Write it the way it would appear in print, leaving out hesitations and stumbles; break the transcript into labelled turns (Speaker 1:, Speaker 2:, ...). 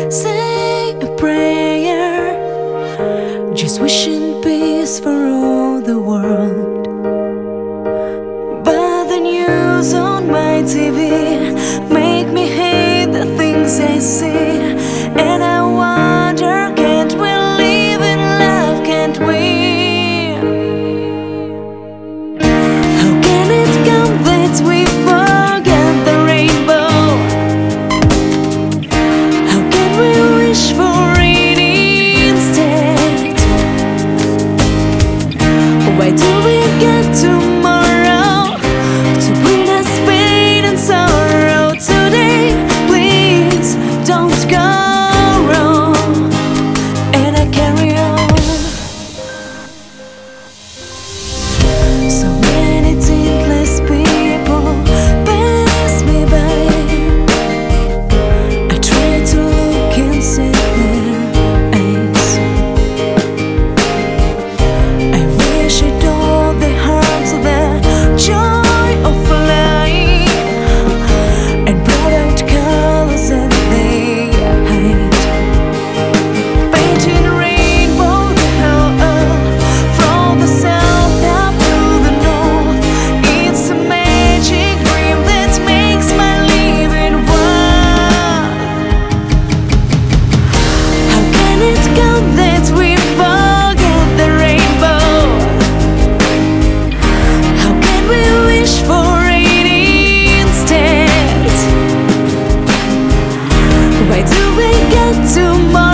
Speaker 1: say a prayer, just wishing peace for all the world. But the news on my TV make me hate the things I see, and I wonder, can't we live in love, can't we? How can it come that we forget the rainbow? How can we wish for it instead? Why do we get tomorrow to bring us pain and sorrow? Today, please don't go wrong, and I carry on. So many thinkless people pass me by. I try to look inside their eyes. I wish it all their hearts the joy of flying, and brought out colors that they hide. Painting rainbow the whole earth, from the south up to the north. It's a magic dream that makes my living worth. How can it come that we forget the rainbow? How can we wish for it instead? Why do we get tomorrow